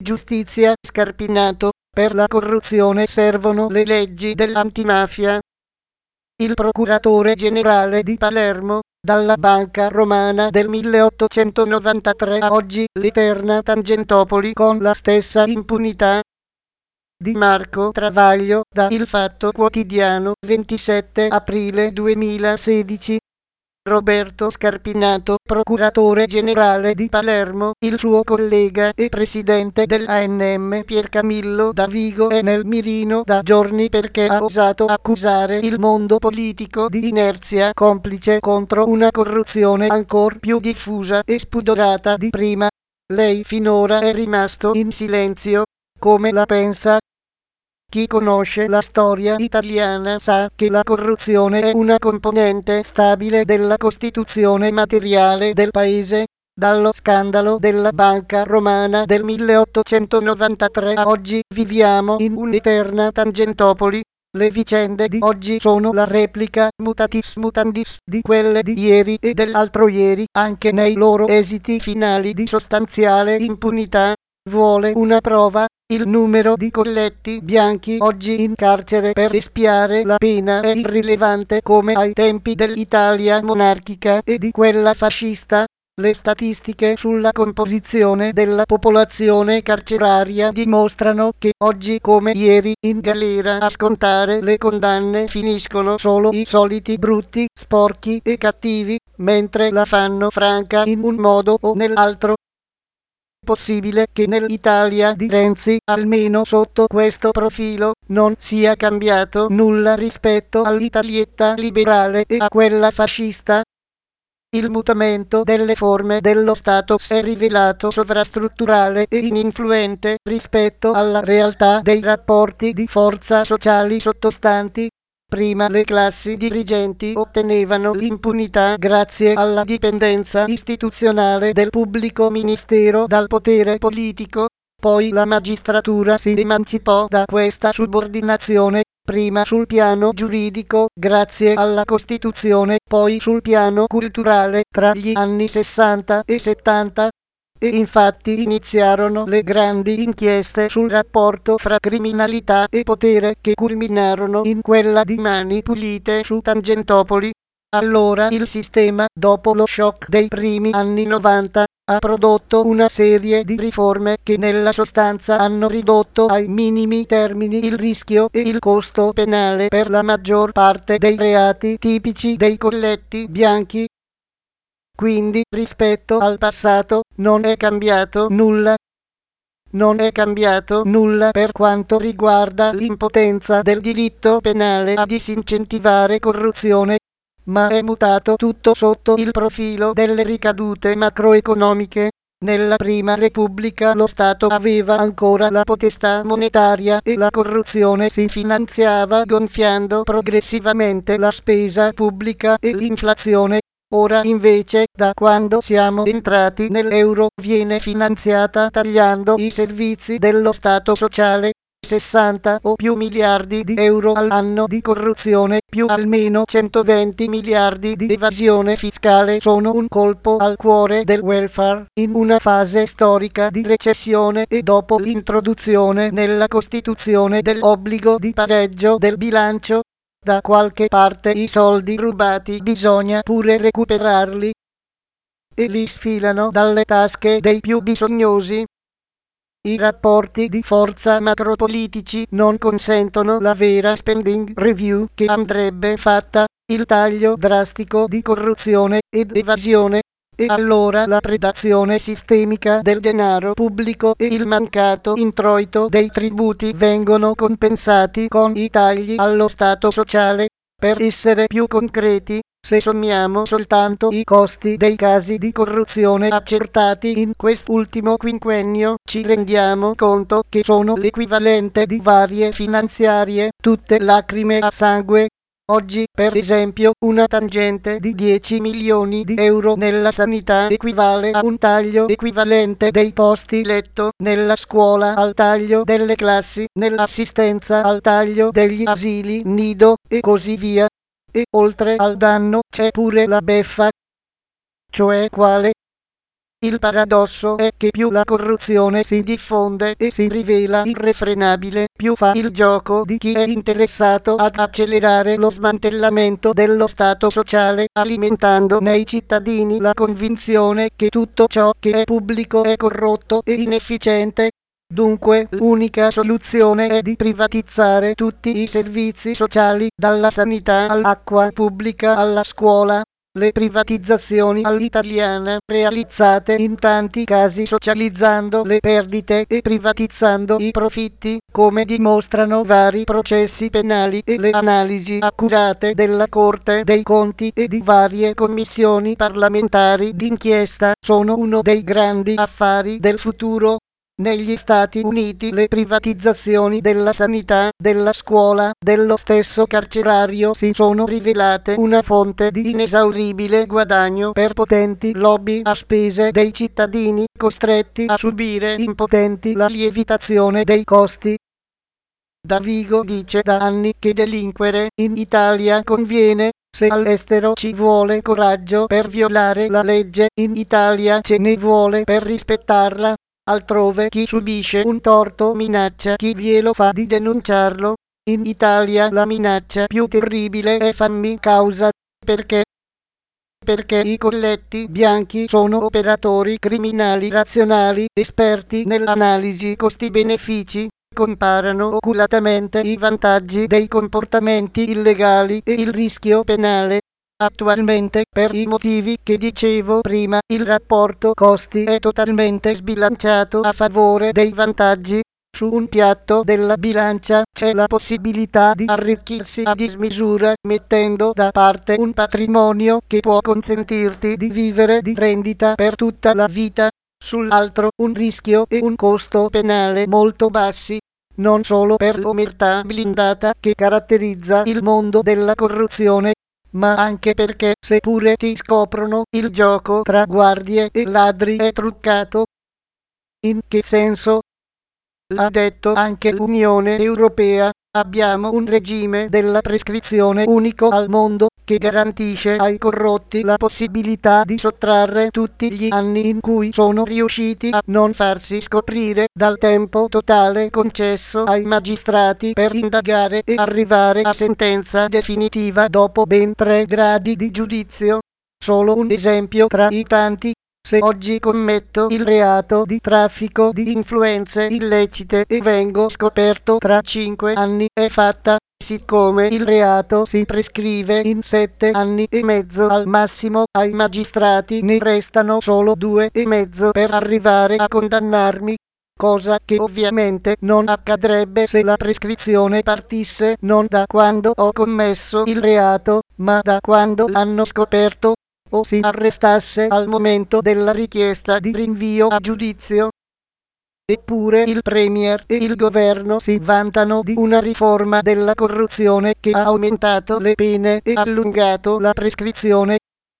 Giustizia Scarpinato, per la corruzione servono le leggi dell'antimafia. Il procuratore generale di Palermo, dalla Banca Romana del 1893 a oggi l'eterna Tangentopoli con la stessa impunità. Di Marco Travaglio, da Il Fatto Quotidiano, 27 aprile 2016. Roberto Scarpinato, procuratore generale di Palermo, il suo collega e presidente dell'ANM Piercamillo Davigo è nel mirino da giorni perché ha osato accusare il mondo politico di inerzia complice contro una corruzione ancor più diffusa e spudorata di prima. Lei finora è rimasto in silenzio. Come la pensa? Chi conosce la storia italiana sa che la corruzione è una componente stabile della costituzione materiale del paese. Dallo scandalo della Banca Romana del 1893 a oggi viviamo in un'eterna Tangentopoli. Le vicende di oggi sono la replica mutatis mutandis di quelle di ieri e dell'altro ieri, anche nei loro esiti finali di sostanziale impunità. Vuole una prova? Il numero di colletti bianchi oggi in carcere per espiare la pena è irrilevante come ai tempi dell'Italia monarchica e di quella fascista. Le statistiche sulla composizione della popolazione carceraria dimostrano che oggi come ieri in galera a scontare le condanne finiscono solo i soliti brutti, sporchi e cattivi, mentre la fanno franca in un modo o nell'altro. Possibile che nell'Italia di Renzi, almeno sotto questo profilo, non sia cambiato nulla rispetto all'Italietta liberale e a quella fascista? Il mutamento delle forme dello Stato si è rivelato sovrastrutturale e ininfluente rispetto alla realtà dei rapporti di forza sociali sottostanti. Prima le classi dirigenti ottenevano l'impunità grazie alla dipendenza istituzionale del pubblico ministero dal potere politico, poi la magistratura si emancipò da questa subordinazione, prima sul piano giuridico, grazie alla Costituzione, poi sul piano culturale, tra gli anni 60 e 70. E infatti iniziarono le grandi inchieste sul rapporto fra criminalità e potere che culminarono in quella di Mani Pulite su Tangentopoli. Allora il sistema, dopo lo shock dei primi anni 90, ha prodotto una serie di riforme che nella sostanza hanno ridotto ai minimi termini il rischio e il costo penale per la maggior parte dei reati tipici dei colletti bianchi. Quindi, rispetto al passato, non è cambiato nulla. Non è cambiato nulla per quanto riguarda l'impotenza del diritto penale a disincentivare corruzione, ma è mutato tutto sotto il profilo delle ricadute macroeconomiche. Nella Prima Repubblica lo Stato aveva ancora la potestà monetaria e la corruzione si finanziava gonfiando progressivamente la spesa pubblica e l'inflazione. Ora invece, da quando siamo entrati nell'euro, viene finanziata tagliando i servizi dello Stato sociale. 60 o più miliardi di euro all'anno di corruzione, più almeno 120 miliardi di evasione fiscale sono un colpo al cuore del welfare, in una fase storica di recessione e dopo l'introduzione nella Costituzione dell'obbligo di pareggio del bilancio. Da qualche parte i soldi rubati bisogna pure recuperarli. E li sfilano dalle tasche dei più bisognosi. I rapporti di forza macropolitici non consentono la vera spending review che andrebbe fatta, il taglio drastico di corruzione ed evasione, e allora la predazione sistemica del denaro pubblico e il mancato introito dei tributi vengono compensati con i tagli allo Stato sociale. Per essere più concreti, se sommiamo soltanto i costi dei casi di corruzione accertati in quest'ultimo quinquennio, ci rendiamo conto che sono l'equivalente di varie finanziarie, tutte lacrime a sangue. Oggi, per esempio, una tangente di 10 milioni di euro nella sanità equivale a un taglio equivalente dei posti letto nella scuola, al taglio delle classi, nell'assistenza, al taglio degli asili nido e così via. E oltre al danno c'è pure la beffa. Cioè quale? Il paradosso è che più la corruzione si diffonde e si rivela irrefrenabile, più fa il gioco di chi è interessato ad accelerare lo smantellamento dello Stato sociale, alimentando nei cittadini la convinzione che tutto ciò che è pubblico è corrotto e inefficiente. Dunque, l'unica soluzione è di privatizzare tutti i servizi sociali, dalla sanità all'acqua pubblica alla scuola. Le privatizzazioni all'italiana, realizzate in tanti casi socializzando le perdite e privatizzando i profitti, come dimostrano vari processi penali e le analisi accurate della Corte dei Conti e di varie commissioni parlamentari d'inchiesta, sono uno dei grandi affari del futuro. Negli Stati Uniti le privatizzazioni della sanità, della scuola, dello stesso carcerario si sono rivelate una fonte di inesauribile guadagno per potenti lobby a spese dei cittadini, costretti a subire impotenti la lievitazione dei costi. Davigo dice da anni che delinquere in Italia conviene. Se all'estero ci vuole coraggio per violare la legge, in Italia ce ne vuole per rispettarla. Altrove chi subisce un torto minaccia chi glielo fa di denunciarlo. In Italia la minaccia più terribile è fammi causa. Perché? Perché i colletti bianchi sono operatori criminali razionali, esperti nell'analisi costi-benefici, comparano oculatamente i vantaggi dei comportamenti illegali e il rischio penale. Attualmente, per i motivi che dicevo prima, il rapporto costi è totalmente sbilanciato a favore dei vantaggi. Su un piatto della bilancia c'è la possibilità di arricchirsi a dismisura, mettendo da parte un patrimonio che può consentirti di vivere di rendita per tutta la vita. Sull'altro un rischio e un costo penale molto bassi. Non solo per l'omertà blindata che caratterizza il mondo della corruzione, ma anche perché se pure ti scoprono il gioco tra guardie e ladri è truccato. In che senso? L'ha detto anche l'Unione Europea. Abbiamo un regime della prescrizione unico al mondo che garantisce ai corrotti la possibilità di sottrarre tutti gli anni in cui sono riusciti a non farsi scoprire dal tempo totale concesso ai magistrati per indagare e arrivare a sentenza definitiva dopo ben 3 gradi di giudizio. Solo un esempio tra i tanti. Se oggi commetto il reato di traffico di influenze illecite e vengo scoperto tra 5 anni è fatta. Siccome il reato si prescrive in 7 anni e mezzo al massimo, ai magistrati ne restano solo 2 e mezzo per arrivare a condannarmi. Cosa che ovviamente non accadrebbe se la prescrizione partisse non da quando ho commesso il reato, ma da quando l'hanno scoperto, o si arrestasse al momento della richiesta di rinvio a giudizio. Eppure il Premier e il governo si vantano di una riforma della corruzione che ha aumentato le pene e allungato la prescrizione.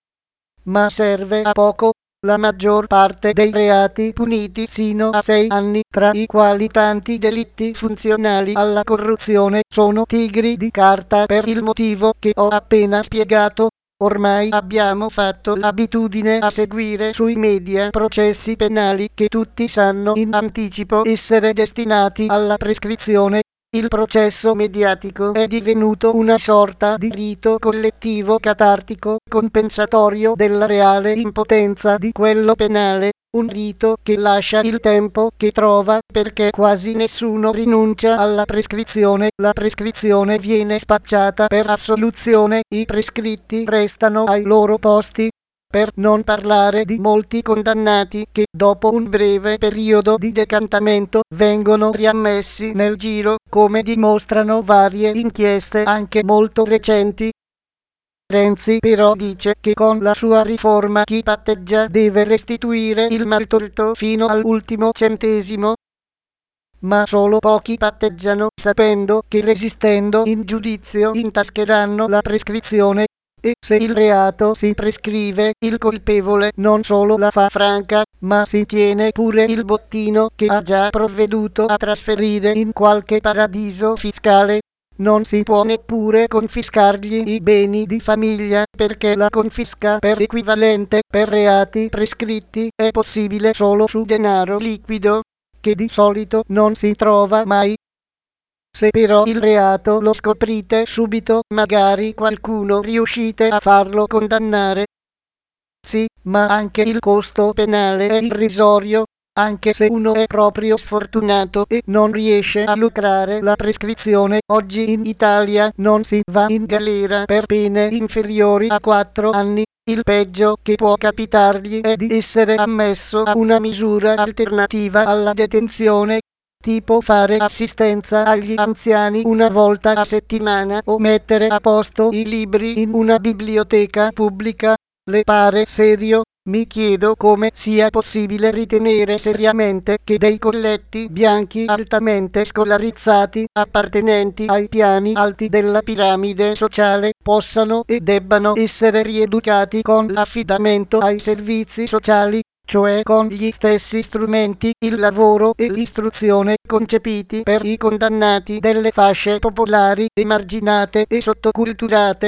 Ma serve a poco. La maggior parte dei reati puniti sino a 6 anni, tra i quali tanti delitti funzionali alla corruzione, sono tigri di carta per il motivo che ho appena spiegato. Ormai abbiamo fatto l'abitudine a seguire sui media processi penali che tutti sanno in anticipo essere destinati alla prescrizione. Il processo mediatico è divenuto una sorta di rito collettivo catartico, compensatorio della reale impotenza di quello penale. Un rito che lascia il tempo che trova, perché quasi nessuno rinuncia alla prescrizione. La prescrizione viene spacciata per assoluzione, i prescritti restano ai loro posti. Per non parlare di molti condannati che, dopo un breve periodo di decantamento, vengono riammessi nel giro, come dimostrano varie inchieste anche molto recenti. Renzi però dice che con la sua riforma chi patteggia deve restituire il maltolto fino all'ultimo centesimo. Ma solo pochi patteggiano, sapendo che resistendo in giudizio intascheranno la prescrizione. E se il reato si prescrive, il colpevole non solo la fa franca, ma si tiene pure il bottino che ha già provveduto a trasferire in qualche paradiso fiscale. Non si può neppure confiscargli i beni di famiglia, perché la confisca per equivalente per reati prescritti è possibile solo su denaro liquido, che di solito non si trova mai. Se però il reato lo scoprite subito, magari qualcuno riuscite a farlo condannare. Sì, ma anche il costo penale è irrisorio, anche se uno è proprio sfortunato e non riesce a lucrare la prescrizione. Oggi in Italia non si va in galera per pene inferiori a 4 anni. Il peggio che può capitargli è di essere ammesso a una misura alternativa alla detenzione, tipo fare assistenza agli anziani una volta a settimana o mettere a posto i libri in una biblioteca pubblica. Le pare serio? Mi chiedo come sia possibile ritenere seriamente che dei colletti bianchi altamente scolarizzati, appartenenti ai piani alti della piramide sociale, possano e debbano essere rieducati con l'affidamento ai servizi sociali, cioè con gli stessi strumenti, il lavoro e l'istruzione concepiti per i condannati delle fasce popolari emarginate e sottoculturate.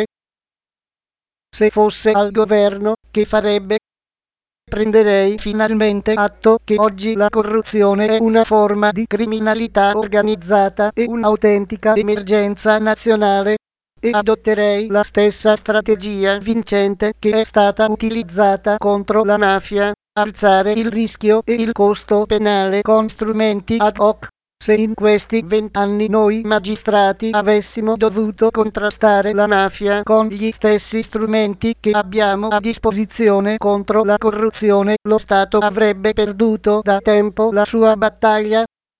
Se fosse al governo, che farebbe? Prenderei finalmente atto che oggi la corruzione è una forma di criminalità organizzata e un'autentica emergenza nazionale, e adotterei la stessa strategia vincente che è stata utilizzata contro la mafia: alzare il rischio e il costo penale con strumenti ad hoc. Se in questi 20 anni noi magistrati avessimo dovuto contrastare la mafia con gli stessi strumenti che abbiamo a disposizione contro la corruzione, lo Stato avrebbe perduto da tempo la sua battaglia.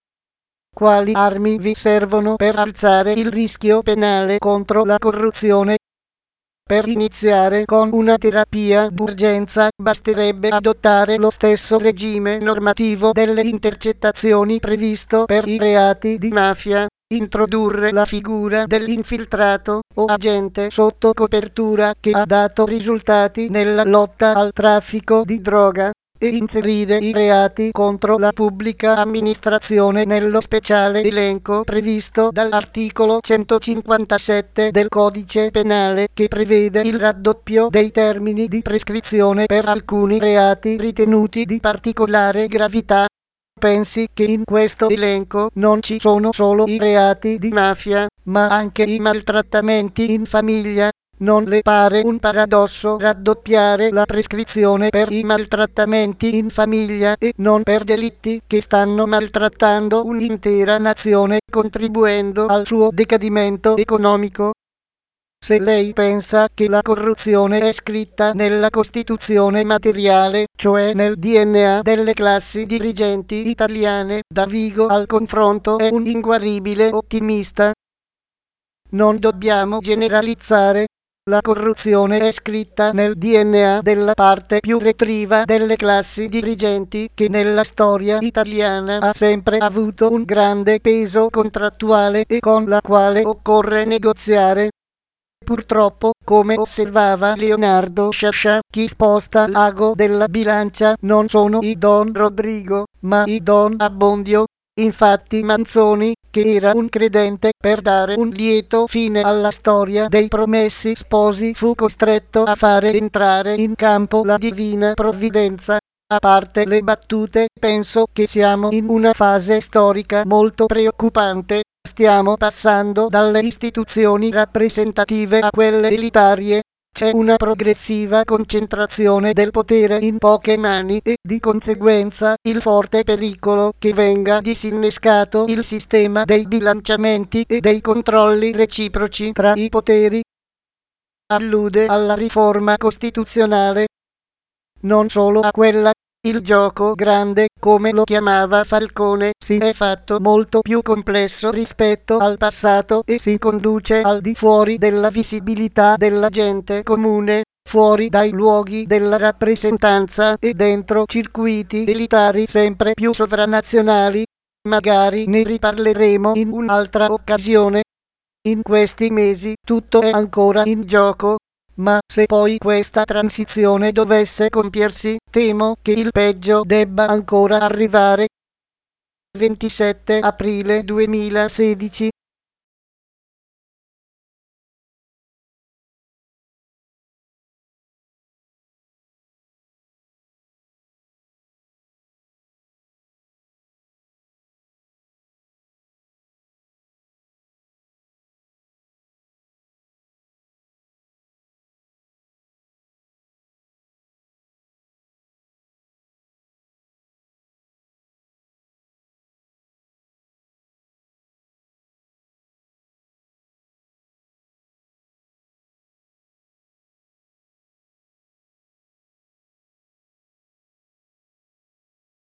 Quali armi vi servono per alzare il rischio penale contro la corruzione? Per iniziare con una terapia d'urgenza basterebbe adottare lo stesso regime normativo delle intercettazioni previsto per i reati di mafia, introdurre la figura dell'infiltrato o agente sotto copertura che ha dato risultati nella lotta al traffico di droga, e inserire i reati contro la pubblica amministrazione nello speciale elenco previsto dall'articolo 157 del Codice Penale, che prevede il raddoppio dei termini di prescrizione per alcuni reati ritenuti di particolare gravità. Pensi che in questo elenco non ci sono solo i reati di mafia, ma anche i maltrattamenti in famiglia? Non le pare un paradosso raddoppiare la prescrizione per i maltrattamenti in famiglia e non per delitti che stanno maltrattando un'intera nazione, contribuendo al suo decadimento economico? Se lei pensa che la corruzione è scritta nella Costituzione materiale, cioè nel DNA delle classi dirigenti italiane, Davigo al confronto è un inguaribile ottimista. Non dobbiamo generalizzare. La corruzione è scritta nel DNA della parte più retriva delle classi dirigenti, che nella storia italiana ha sempre avuto un grande peso contrattuale e con la quale occorre negoziare. Purtroppo, come osservava Leonardo Sciascia, chi sposta l'ago della bilancia non sono i Don Rodrigo, ma i Don Abbondio. Infatti Manzoni, che era un credente, per dare un lieto fine alla storia dei Promessi Sposi fu costretto a fare entrare in campo la divina provvidenza. A parte le battute, penso che siamo in una fase storica molto preoccupante. Stiamo passando dalle istituzioni rappresentative a quelle elitarie. C'è una progressiva concentrazione del potere in poche mani e, di conseguenza, il forte pericolo che venga disinnescato il sistema dei bilanciamenti e dei controlli reciproci tra i poteri. Allude alla riforma costituzionale. Non solo a quella. Il gioco grande, come lo chiamava Falcone, si è fatto molto più complesso rispetto al passato e si conduce al di fuori della visibilità della gente comune, fuori dai luoghi della rappresentanza e dentro circuiti elitari sempre più sovranazionali. Magari ne riparleremo in un'altra occasione. In questi mesi tutto è ancora in gioco. Ma se poi questa transizione dovesse compiersi, temo che il peggio debba ancora arrivare. 27 aprile 2016